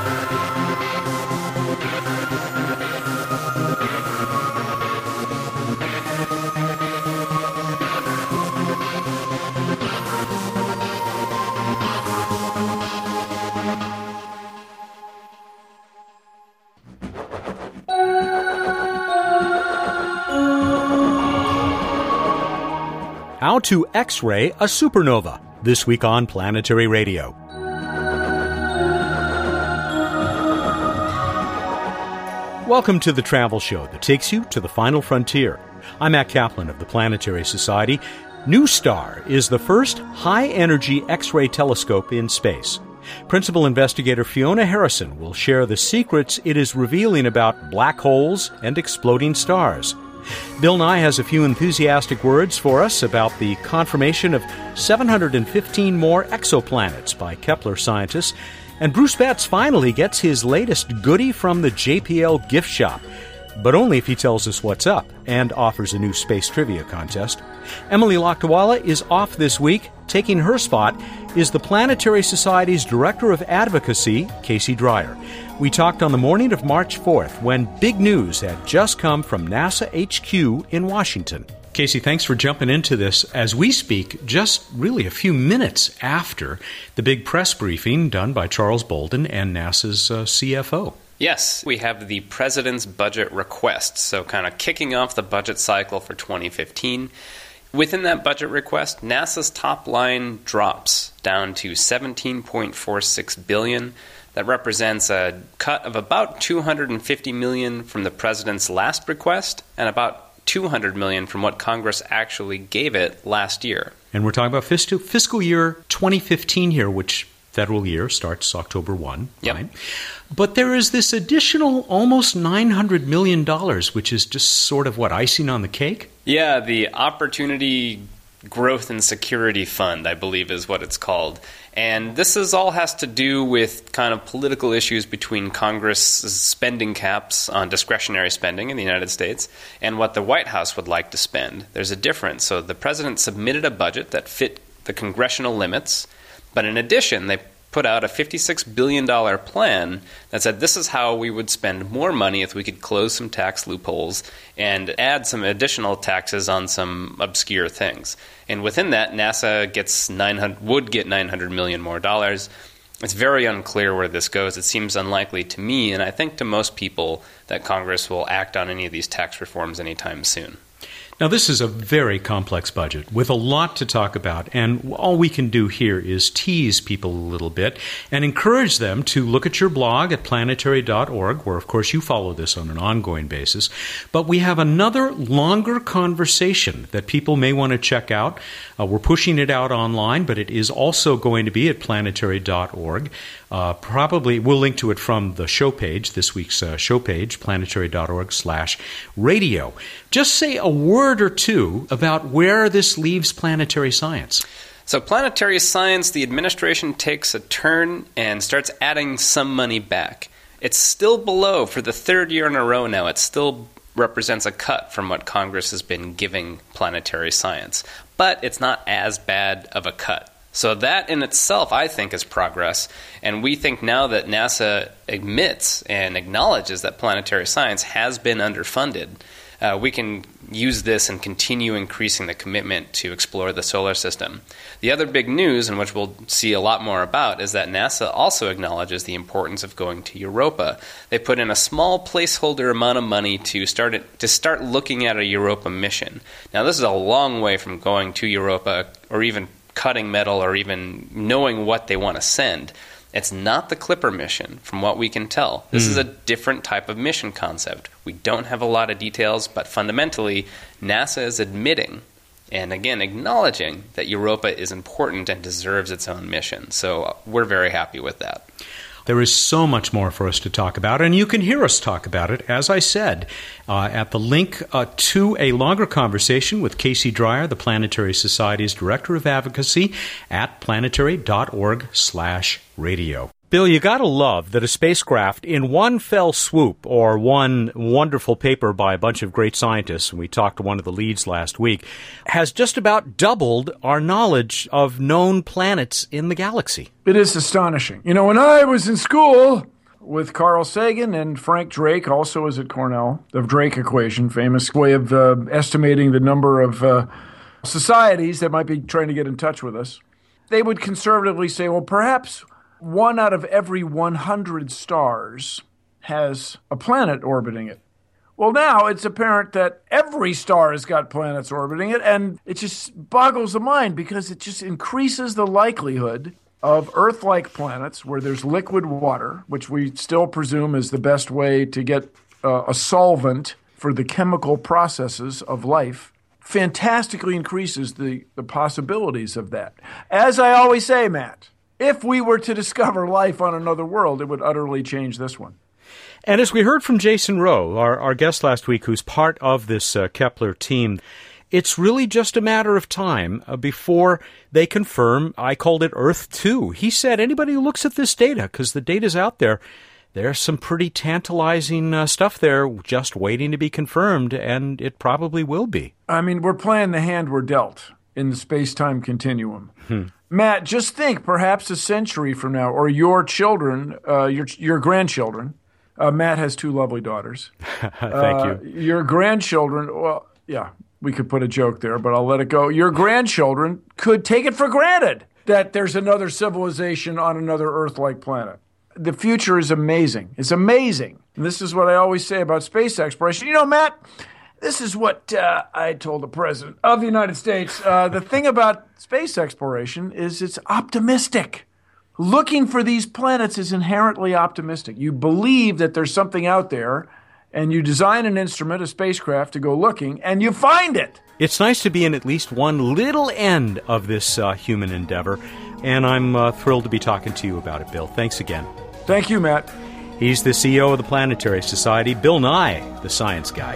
How to X-ray a supernova, this week on Planetary Radio. Welcome to the travel show that takes you to the final frontier. I'm Matt Kaplan of the Planetary Society. NuSTAR is the first high-energy X-ray telescope in space. Principal investigator Fiona Harrison will share the secrets it is revealing about black holes and exploding stars. Bill Nye has a few enthusiastic words for us about the confirmation of 715 more exoplanets by Kepler scientists. And Bruce Betts finally gets his latest goodie from the JPL gift shop, but only if he tells us what's up and offers a new space trivia contest. Emily Lakdawalla is off this week. Taking her spot is the Planetary Society's Director of Advocacy, Casey Dreyer. We talked on the morning of March 4th when big news had just come from NASA HQ in Washington. Casey, thanks for jumping into this as we speak, just really a few minutes after the big press briefing done by Charles Bolden and NASA's CFO. Yes, we have the President's budget request, so kind of kicking off the budget cycle for 2015. Within that budget request, NASA's top line drops down to $17.46 billion. That represents a cut of about $250 million from the President's last request and about $200 million from what Congress actually gave it last year. And we're talking about fiscal year 2015 here, which federal year starts October 1. Yep. Right? But there is this additional almost $900 million, which is just sort of what, icing on the cake? Yeah, the Opportunity Growth and Security Fund, I believe is what it's called. And this all has to do with kind of political issues between Congress's spending caps on discretionary spending in the United States and what the White House would like to spend. There's a difference. So the president submitted a budget that fit the congressional limits, but in addition, they put out a $56 billion plan that said this is how we would spend more money if we could close some tax loopholes and add some additional taxes on some obscure things. And within that, NASA would get $900 million more dollars. It's very unclear where this goes. It seems unlikely to me, and I think to most people, that Congress will act on any of these tax reforms anytime soon. Now, this is a very complex budget with a lot to talk about, and all we can do here is tease people a little bit and encourage them to look at your blog at planetary.org, where, of course, you follow this on an ongoing basis. But we have another longer conversation that people may want to check out. We're pushing it out online, but it is also going to be at planetary.org. Probably we'll link to it from the show page, this week's show page, planetary.org/radio. Just say a word or two about where this leaves planetary science. So planetary science, the administration takes a turn and starts adding some money back. It's still below for the third year in a row now. It still represents a cut from what Congress has been giving planetary science. But it's not as bad of a cut. So that in itself, I think, is progress. And we think now that NASA admits and acknowledges that planetary science has been underfunded, we can use this and continue increasing the commitment to explore the solar system. The other big news, and which we'll see a lot more about, is that NASA also acknowledges the importance of going to Europa. They put in a small placeholder amount of money to start looking at a Europa mission. Now, this is a long way from going to Europa or even cutting metal or even knowing what they want to send. It's not the Clipper mission, from what we can tell. This is a different type of mission concept. We don't have a lot of details, but fundamentally, NASA is admitting and, again, acknowledging that Europa is important and deserves its own mission. So we're very happy with that. There is so much more for us to talk about, and you can hear us talk about it, as I said, at the link to a longer conversation with Casey Dreyer, the Planetary Society's Director of Advocacy, at planetary.org/radio. Bill, you gotta love that a spacecraft in one fell swoop or one wonderful paper by a bunch of great scientists, and we talked to one of the leads last week, has just about doubled our knowledge of known planets in the galaxy. It is astonishing. You know, when I was in school, with Carl Sagan and Frank Drake, also is at Cornell, the Drake equation, famous way of estimating the number of societies that might be trying to get in touch with us. They would conservatively say, well, perhaps 1 out of every 100 stars has a planet orbiting it. Well, now it's apparent that every star has got planets orbiting it, and it just boggles the mind because it just increases the likelihood of Earth-like planets where there's liquid water, which we still presume is the best way to get a solvent for the chemical processes of life, fantastically increases the possibilities of that. As I always say, Matt, if we were to discover life on another world, it would utterly change this one. And as we heard from Jason Rowe, our guest last week, who's part of this Kepler team, it's really just a matter of time before they confirm, I called it Earth 2. He said anybody who looks at this data, because the data's out there, there's some pretty tantalizing stuff there just waiting to be confirmed, and it probably will be. I mean, we're playing the hand we're dealt in the space-time continuum. Matt, just think, perhaps a century from now, or your children, your grandchildren. Matt has 2 lovely daughters. Thank you. Your grandchildren, well, yeah, we could put a joke there, but I'll let it go. Your grandchildren could take it for granted that there's another civilization on another Earth-like planet. The future is amazing. It's amazing. And this is what I always say about space exploration. You know, Matt, this is what I told the President of the United States. The thing about space exploration is it's optimistic. Looking for these planets is inherently optimistic. You believe that there's something out there, and you design an instrument, a spacecraft, to go looking, and you find it. It's nice to be in at least one little end of this human endeavor, and I'm thrilled to be talking to you about it, Bill. Thanks again. Thank you, Matt. He's the CEO of the Planetary Society, Bill Nye, the science guy.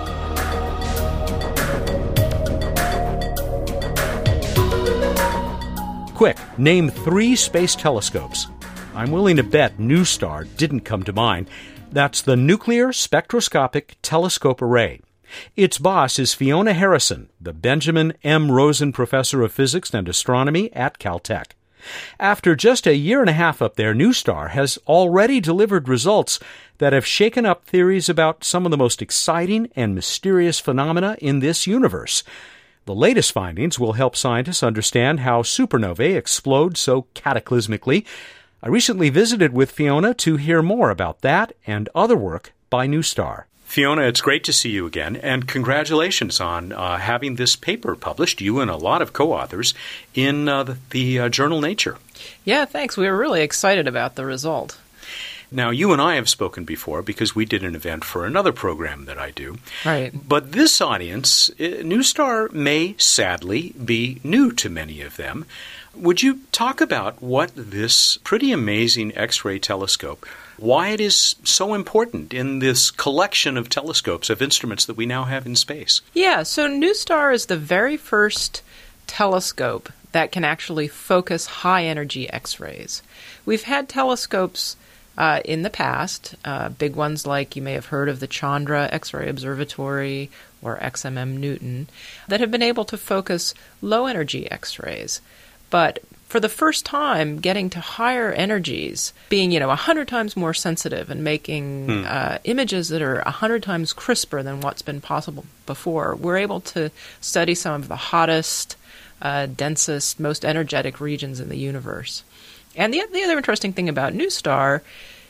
Quick, name 3 space telescopes. I'm willing to bet NuSTAR didn't come to mind. That's the Nuclear Spectroscopic Telescope Array. Its boss is Fiona Harrison, the Benjamin M. Rosen Professor of Physics and Astronomy at Caltech. After just a year and a half up there, NuSTAR has already delivered results that have shaken up theories about some of the most exciting and mysterious phenomena in this universe. The latest findings will help scientists understand how supernovae explode so cataclysmically. I recently visited with Fiona to hear more about that and other work by NuSTAR. Fiona, it's great to see you again, and congratulations on having this paper published, you and a lot of co-authors, in the journal Nature. Yeah, thanks. We were really excited about the result. Now, you and I have spoken before because we did an event for another program that I do. Right. But this audience, NuSTAR may sadly be new to many of them. Would you talk about what this pretty amazing X-ray telescope, why it is so important in this collection of telescopes, of instruments that we now have in space? Yeah, so NuSTAR is the very first telescope that can actually focus high-energy X-rays. We've had telescopes in the past, big ones like you may have heard of the Chandra X-ray Observatory or XMM Newton, that have been able to focus low-energy X-rays. But for the first time, getting to higher energies, being 100 times more sensitive and making images that are 100 times crisper than what's been possible before, we're able to study some of the hottest, densest, most energetic regions in the universe. And the other interesting thing about NuSTAR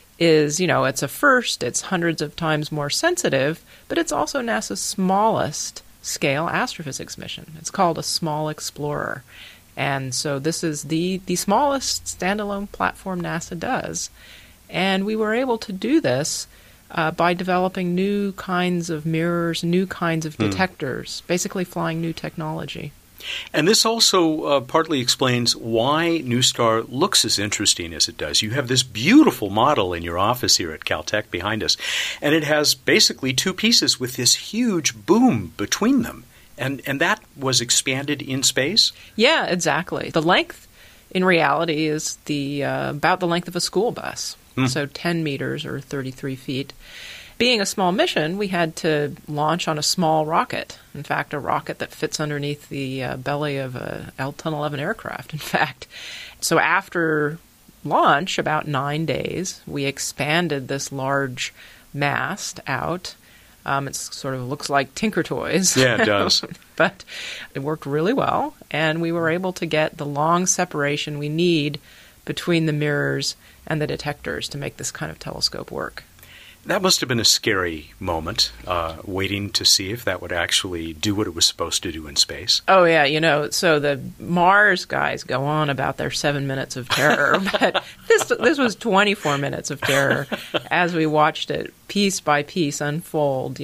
is, it's a first, it's hundreds of times more sensitive, but it's also NASA's smallest scale astrophysics mission. It's called a Small Explorer. And so this is the smallest standalone platform NASA does. And we were able to do this by developing new kinds of mirrors, new kinds of detectors, basically flying new technology. And this also partly explains why NuSTAR looks as interesting as it does. You have this beautiful model in your office here at Caltech behind us, and it has basically 2 pieces with this huge boom between them. And that was expanded in space? Yeah, exactly. The length, in reality, is about the length of a school bus, so 10 meters or 33 feet. Being a small mission, we had to launch on a small rocket. In fact, a rocket that fits underneath the belly of a L-1011 aircraft, in fact. So after launch, about 9 days, we expanded this large mast out. It sort of looks like Tinker Toys. Yeah, it does. But it worked really well, and we were able to get the long separation we need between the mirrors and the detectors to make this kind of telescope work. That must have been a scary moment, waiting to see if that would actually do what it was supposed to do in space. Oh, yeah, so the Mars guys go on about their 7 minutes of terror, but this was 24 minutes of terror as we watched it piece by piece unfold.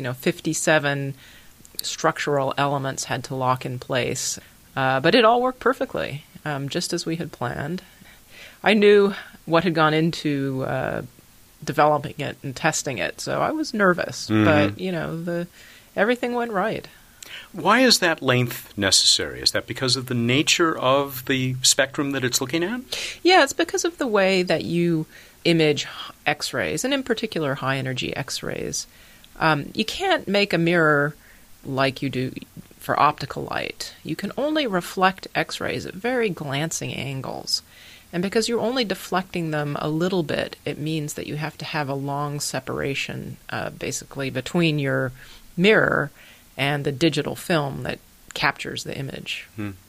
57 structural elements had to lock in place, but it all worked perfectly, just as we had planned. I knew what had gone into developing it and testing it, so I was nervous, but everything went right. Why is that length necessary? Is that because of the nature of the spectrum that it's looking at? Yeah, it's because of the way that you image X-rays, and in particular high-energy X-rays. You can't make a mirror like you do for optical light. You can only reflect X-rays at very glancing angles. And because you're only deflecting them a little bit, it means that you have to have a long separation, basically, between your mirror and the digital film that captures the image.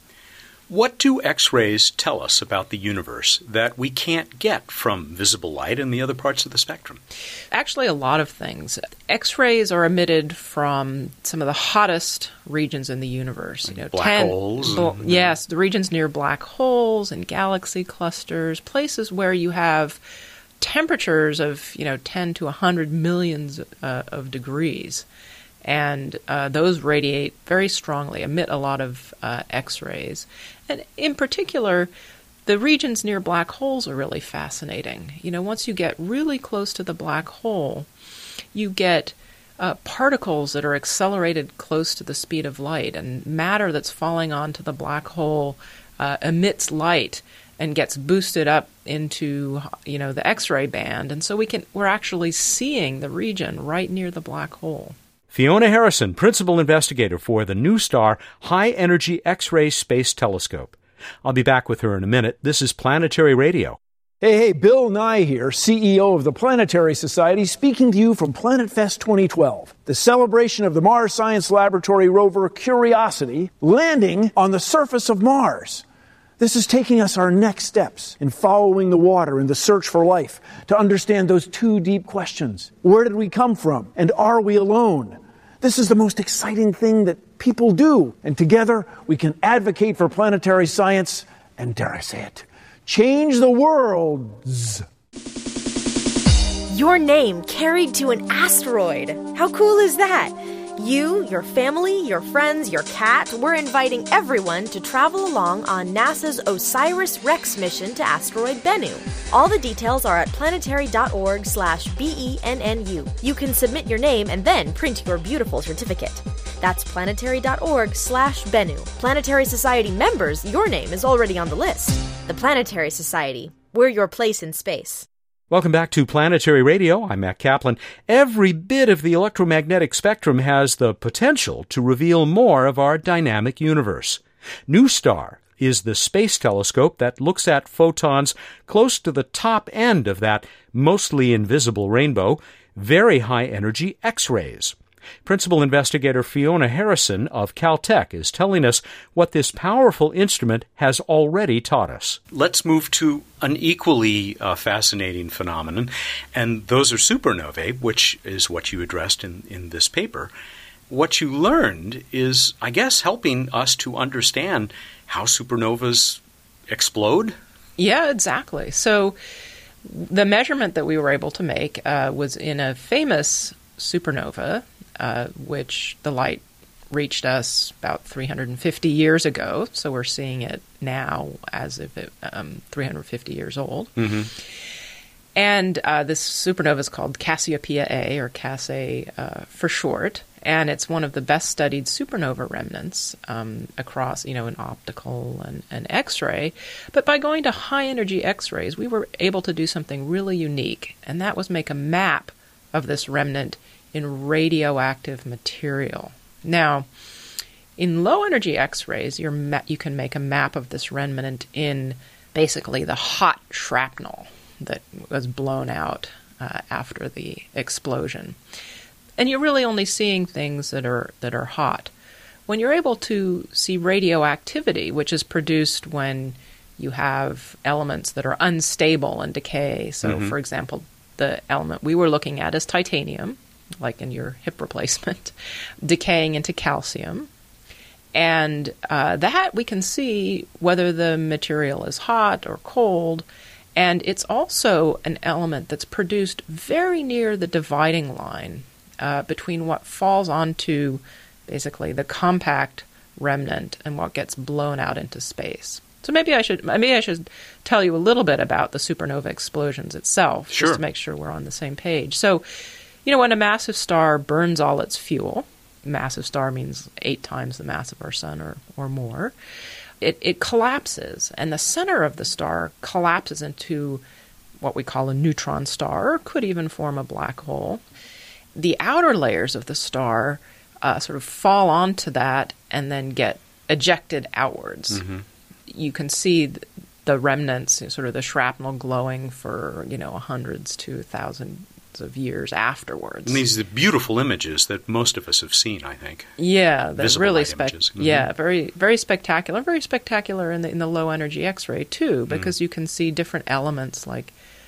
What do X-rays tell us about the universe that we can't get from visible light and the other parts of the spectrum? Actually, a lot of things. X-rays are emitted from some of the hottest regions in the universe. Black holes? Yes, the regions near black holes and galaxy clusters, places where you have temperatures of 10 to 100 millions of degrees. And those radiate very strongly, emit a lot of X-rays. And in particular, the regions near black holes are really fascinating. Once you get really close to the black hole, you get particles that are accelerated close to the speed of light, and matter that's falling onto the black hole emits light and gets boosted up into the X-ray band, and so we're actually seeing the region right near the black hole. Fiona Harrison, Principal Investigator for the NuSTAR High Energy X-ray Space Telescope. I'll be back with her in a minute. This is Planetary Radio. Hey, Bill Nye here, CEO of the Planetary Society, speaking to you from Planet Fest 2012, the celebration of the Mars Science Laboratory rover Curiosity landing on the surface of Mars. This is taking us our next steps in following the water in the search for life to understand those two deep questions. Where did we come from? And are we alone? This is the most exciting thing that people do. And together, we can advocate for planetary science and, dare I say it, change the world. Your name carried to an asteroid. How cool is that? You, your family, your friends, your cat, we're inviting everyone to travel along on NASA's OSIRIS-REx mission to asteroid Bennu. All the details are at planetary.org/BENNU. You can submit your name and then print your beautiful certificate. That's planetary.org/Bennu. Planetary Society members, your name is already on the list. The Planetary Society. We're your place in space. Welcome back to Planetary Radio. I'm Matt Kaplan. Every bit of the electromagnetic spectrum has the potential to reveal more of our dynamic universe. NuSTAR is the space telescope that looks at photons close to the top end of that mostly invisible rainbow, very high-energy X-rays. Principal Investigator Fiona Harrison of Caltech is telling us what this powerful instrument has already taught us. Let's move to an equally fascinating phenomenon, and those are supernovae, which is what you addressed in this paper. What you learned is, I guess, helping us to understand how supernovas explode? Yeah, exactly. So the measurement that we were able to make was in a famous supernova, which the light reached us about 350 years ago. So we're seeing it now as if it 350 years old. Mm-hmm. And this supernova is called Cassiopeia A, or Cass A for short. And it's one of the best-studied supernova remnants across, in optical and X-ray. But by going to high-energy X-rays, we were able to do something really unique, and that was make a map of this remnant in radioactive material. Now, in low-energy X-rays, you can make a map of this remnant in basically the hot shrapnel that was blown out after the explosion. And you're really only seeing things that are hot. When you're able to see radioactivity, which is produced when you have elements that are unstable and decay. So, for example, the element we were looking at is titanium, like in your hip replacement, decaying into calcium. And that we can see whether the material is hot or cold. And it's also an element that's produced very near the dividing line between what falls onto basically the compact remnant and what gets blown out into space. So maybe I should tell you a little bit about the supernova explosions itself, Sure. just to make sure we're on the same page. So, when a massive star burns all its fuel, massive star means 8 times the mass of our sun or more, it collapses, and the center of the star collapses into what we call a neutron star, or could even form a black hole. The outer layers of the star sort of fall onto that and then get ejected outwards. You can see the remnants, sort of the shrapnel glowing for, hundreds to thousands of years afterwards. And these are the beautiful images that most of us have seen, I think. Yeah, they're Visible really light images. yeah, very very spectacular. Very spectacular in the low energy X-ray too, because you can see different elements like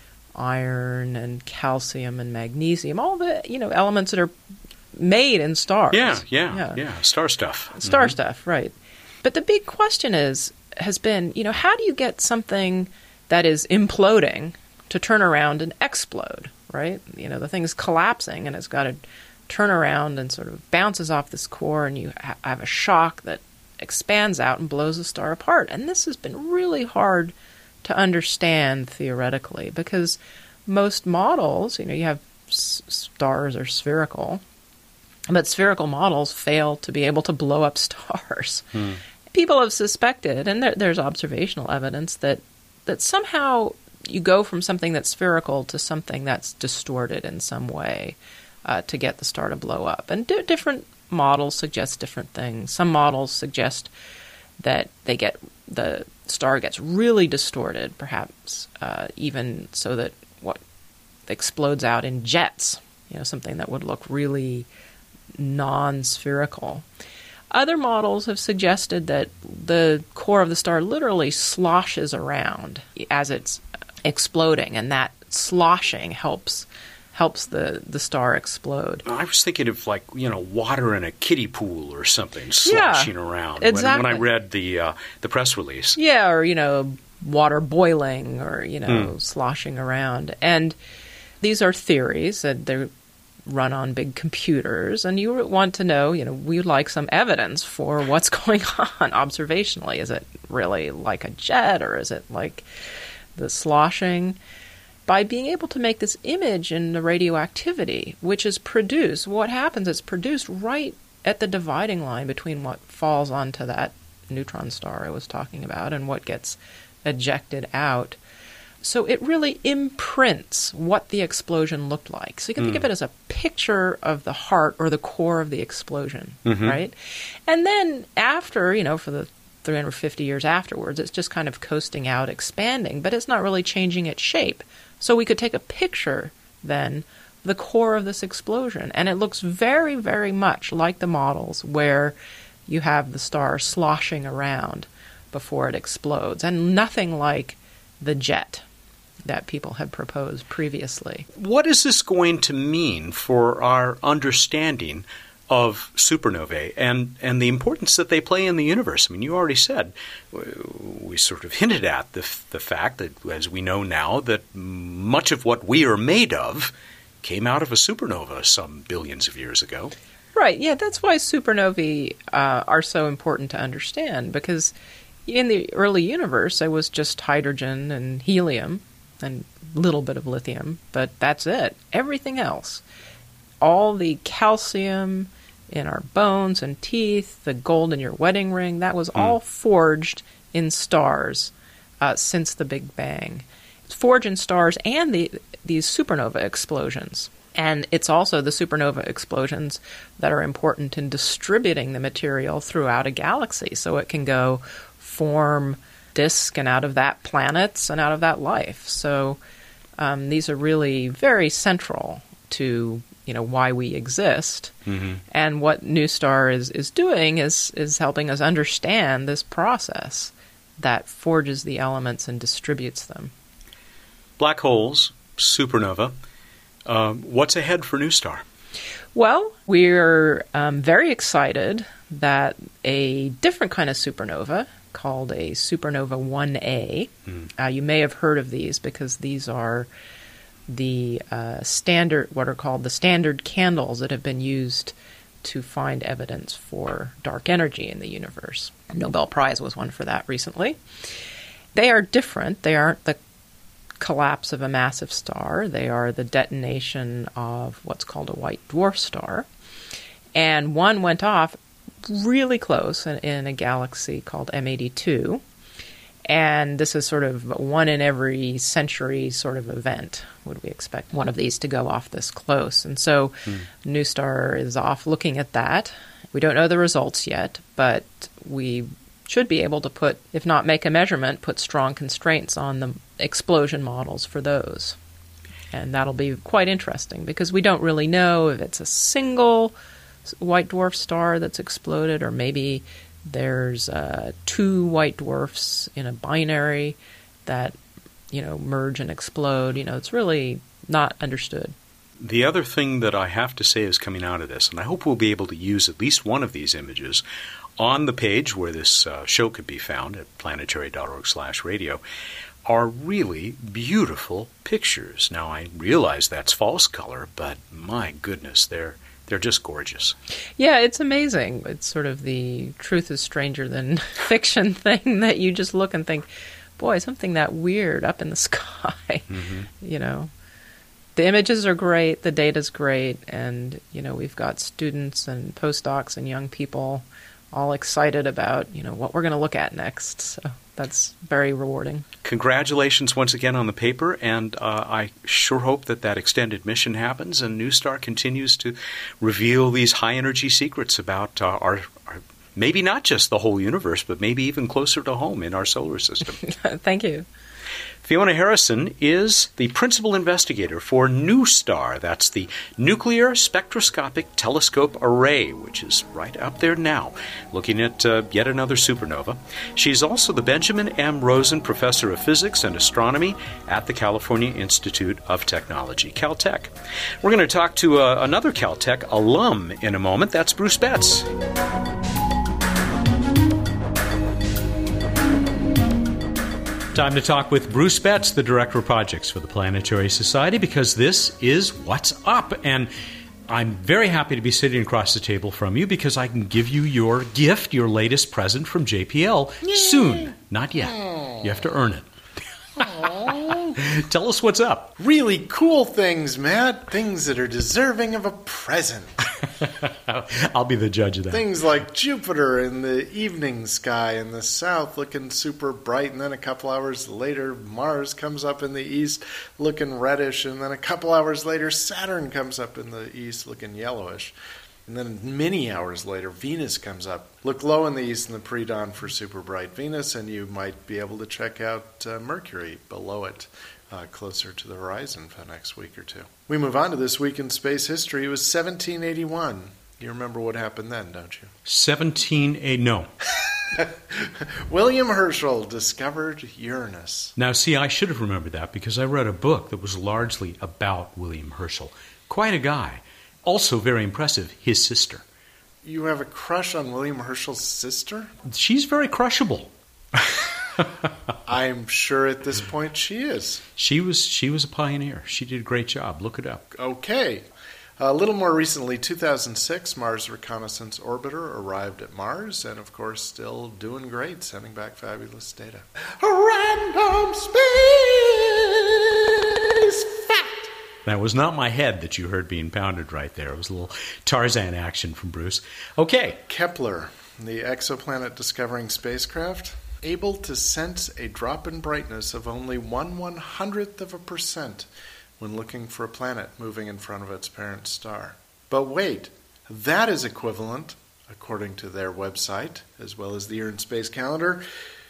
iron and calcium and magnesium, all the elements that are made in stars. Yeah. Star stuff. Star stuff, right. But the big question has been, how do you get something that is imploding to turn around and explode, right? The thing is collapsing and it's got to turn around and sort of bounces off this core, and you have a shock that expands out and blows the star apart. And this has been really hard to understand theoretically, because most models, you have stars are spherical, but spherical models fail to be able to blow up stars. People have suspected, and there's observational evidence, that somehow you go from something that's spherical to something that's distorted in some way to get the star to blow up. And different models suggest different things. Some models suggest that the star gets really distorted, perhaps even so that what explodes out in jets, something that would look really non-spherical. Other models have suggested that the core of the star literally sloshes around as it's exploding, and that sloshing helps the star explode. I was thinking of water in a kiddie pool or something sloshing around. Exactly. When I read the press release. Yeah, or water boiling, or sloshing around. And these are theories that they're run on big computers, and you want to know, we'd like some evidence for what's going on observationally. Is it really like a jet, or is it like the sloshing? By being able to make this image in the radioactivity, which is produced, what happens is produced right at the dividing line between what falls onto that neutron star I was talking about and what gets ejected out. So it really imprints what the explosion looked like. So you can think of it as a picture of the heart or the core of the explosion, right? And then after, for the 350 years afterwards, it's just kind of coasting out, expanding, but it's not really changing its shape. So we could take a picture then of the core of this explosion, and it looks very, very much like the models where you have the star sloshing around before it explodes, and nothing like the jet that people had proposed previously. What is this going to mean for our understanding of supernovae and the importance that they play in the universe? I mean, you already said, we sort of hinted at the fact that, as we know now, that much of what we are made of came out of a supernova some billions of years ago. Right, yeah, that's why supernovae are so important to understand, because in the early universe, it was just hydrogen and helium and a little bit of lithium, but that's it. Everything else, all the calcium in our bones and teeth, the gold in your wedding ring, that was all forged in stars since the Big Bang. It's forged in stars and these supernova explosions. And it's also the supernova explosions that are important in distributing the material throughout a galaxy, so it can go form disk, and out of that planets, and out of that life. So these are really very central to why we exist. Mm-hmm. And what NuSTAR is doing is helping us understand this process that forges the elements and distributes them. Black holes, supernova. What's ahead for NuSTAR? Well, we're very excited that a different kind of supernova called a supernova 1A, you may have heard of these because these are the standard, what are called the standard candles that have been used to find evidence for dark energy in the universe. A Nobel Prize was won for that recently. They are different. They aren't the collapse of a massive star. They are the detonation of what's called a white dwarf star. And one went off really close in a galaxy called M82. And this is sort of one in every century sort of event. Would we expect one of these to go off this close? And so NuSTAR is off looking at that. We don't know the results yet, but we should be able to put, if not make a measurement, put strong constraints on the explosion models for those. And that'll be quite interesting because we don't really know if it's a single white dwarf star that's exploded or maybe there's two white dwarfs in a binary that, merge and explode. It's really not understood. The other thing that I have to say is coming out of this, and I hope we'll be able to use at least one of these images on the page where this show could be found at planetary.org/radio, are really beautiful pictures. Now, I realize that's false color, but my goodness, they're just gorgeous. Yeah, it's amazing. It's sort of the truth is stranger than fiction thing that you just look and think, boy, something that weird up in the sky. Mm-hmm. The images are great, the data's great, and, we've got students and postdocs and young people all excited about, what we're going to look at next. So that's very rewarding. Congratulations once again on the paper, and I sure hope that extended mission happens and NuSTAR continues to reveal these high-energy secrets about our maybe not just the whole universe, but maybe even closer to home in our solar system. Thank you. Fiona Harrison is the principal investigator for NuSTAR. That's the Nuclear Spectroscopic Telescope Array, which is right up there now, looking at yet another supernova. She's also the Benjamin M. Rosen Professor of Physics and Astronomy at the California Institute of Technology, Caltech. We're going to talk to another Caltech alum in a moment. That's Bruce Betts. Time to talk with Bruce Betts, the Director of Projects for the Planetary Society, because this is What's Up. And I'm very happy to be sitting across the table from you because I can give you your gift, your latest present from JPL soon. Not yet. You have to earn it. Tell us what's up. Really cool things, Matt. Things that are deserving of a present. I'll be the judge of that. Things like Jupiter in the evening sky in the south looking super bright, and then a couple hours later Mars comes up in the east looking reddish, and then a couple hours later Saturn comes up in the east looking yellowish. And then many hours later, Venus comes up. Look low in the east in the pre-dawn for super bright Venus, and you might be able to check out Mercury below it, closer to the horizon for the next week or two. We move on to this week in space history. It was 1781. You remember what happened then, don't you? 1780, no. William Herschel discovered Uranus. Now, see, I should have remembered that because I read a book that was largely about William Herschel. Quite a guy. Also very impressive, his sister. You have a crush on William Herschel's sister? She's very crushable. I'm sure at this point she is. She was a pioneer. She did a great job. Look it up. Okay. A little more recently, 2006, Mars Reconnaissance Orbiter arrived at Mars, and of course still doing great, sending back fabulous data. Random Space Fact! That was not my head that you heard being pounded right there. It was a little Tarzan action from Bruce. Okay. Kepler, the exoplanet-discovering spacecraft, able to sense a drop in brightness of only 1/100% when looking for a planet moving in front of its parent star. But wait, that is equivalent, according to their website, as well as the Year in Space calendar,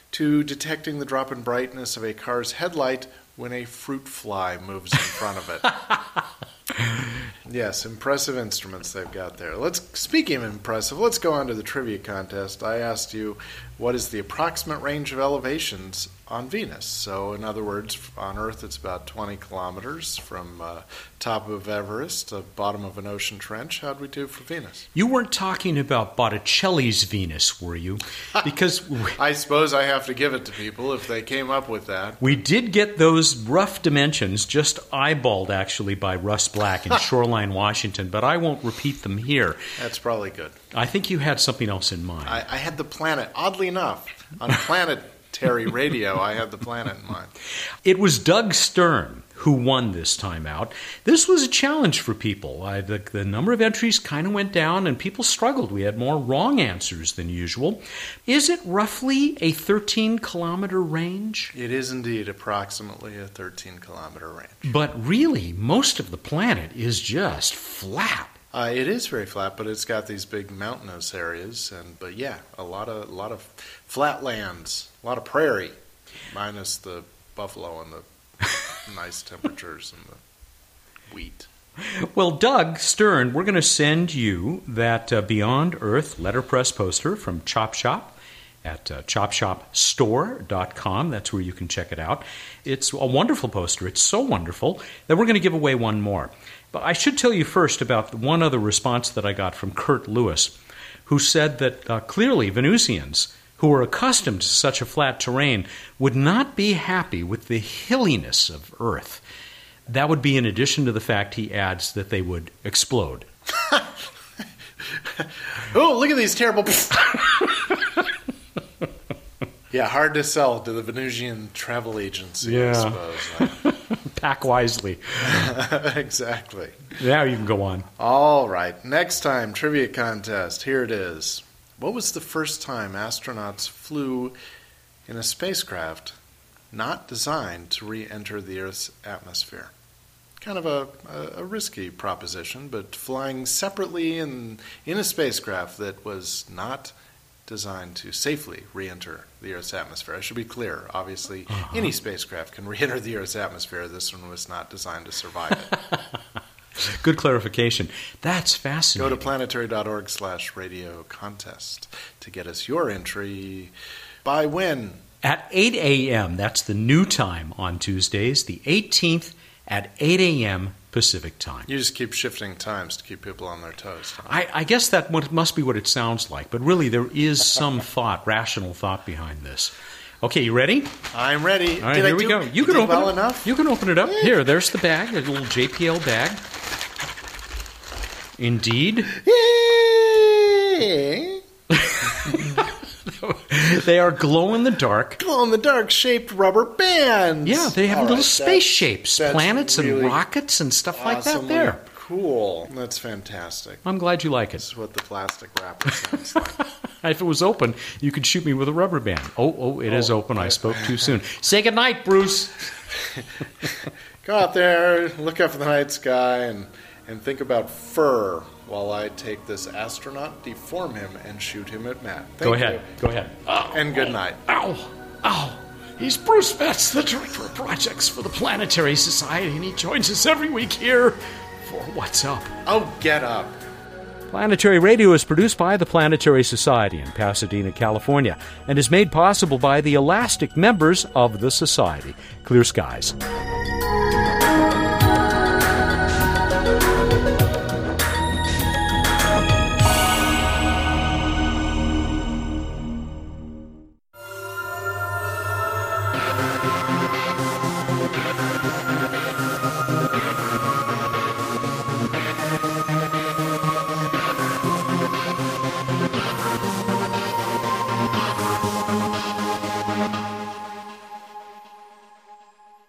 to detecting the drop in brightness of a car's headlight when a fruit fly moves in front of it. Yes, impressive instruments they've got there. Speaking of impressive, let's go on to the trivia contest. I asked you, what is the approximate range of elevations on Venus? So, in other words, on Earth it's about 20 kilometers from top of Everest to bottom of an ocean trench. How'd we do for Venus? You weren't talking about Botticelli's Venus, were you? Because I suppose I have to give it to people if they came up with that. we did get those rough dimensions just eyeballed, actually, by Russ Black in Shoreline, Washington, but I won't repeat them here. That's probably good. I think you had something else in mind. I had the planet. Oddly enough, on planetary radio, I had the planet in mind. It was Doug Stern who won this time out. This was a challenge for people. The number of entries kind of went down and people struggled. We had more wrong answers than usual. Is it roughly a 13-kilometer range? It is indeed approximately a 13-kilometer range. But really, most of the planet is just flat. It is very flat, but it's got these big mountainous areas, but yeah, a lot of flat lands, a lot of prairie, minus the buffalo and the nice temperatures and the wheat. Well, Doug Stern, we're going to send you that Beyond Earth letterpress poster from Chop Shop at chopshopstore.com. That's where you can check it out. It's a wonderful poster. It's so wonderful that we're going to give away one more. But I should tell you first about one other response that I got from Kurt Lewis, who said that clearly Venusians who are accustomed to such a flat terrain would not be happy with the hilliness of Earth. That would be in addition to the fact, he adds, that they would explode. Oh, look at these terrible... Yeah, hard to sell to the Venusian travel agency, I suppose. Pack wisely. Exactly. Now you can go on. All right. Next time, trivia contest. Here it is. What was the first time astronauts flew in a spacecraft not designed to re-enter the Earth's atmosphere? Kind of a risky proposition, but flying separately in a spacecraft that was not designed to safely re-enter the Earth's atmosphere. I should be clear. Obviously, any spacecraft can re-enter the Earth's atmosphere. This one was not designed to survive it. Good clarification. That's fascinating. Go to planetary.org/radio contest to get us your entry. By when? At 8 a.m. That's the new time on Tuesdays, the 18th at 8 a.m. Pacific time. You just keep shifting times to keep people on their toes. I guess that must be what it sounds like, but really there is some rational thought behind this. Okay, you ready? I'm ready. All right, here we go. You can open it. Enough? You can open it up. Here, there's the bag, a little JPL bag. Indeed. They are glow-in-the-dark. Glow-in-the-dark shaped rubber bands. Yeah, they have little space shapes, planets and rockets and stuff like that there. Cool. That's fantastic. I'm glad you like it. This is what the plastic wrapper sounds like. If it was open, you could shoot me with a rubber band. It is open. I spoke too soon. Say goodnight, Bruce. Go out there, look up at the night sky, and think about fur while I take this astronaut, deform him, and shoot him at Matt. Go ahead. And good night. Ow. He's Bruce Betts, the Director of Projects for the Planetary Society, and he joins us every week here for What's Up. Oh, get up. Planetary Radio is produced by the Planetary Society in Pasadena, California, and is made possible by the elastic members of the Society. Clear skies.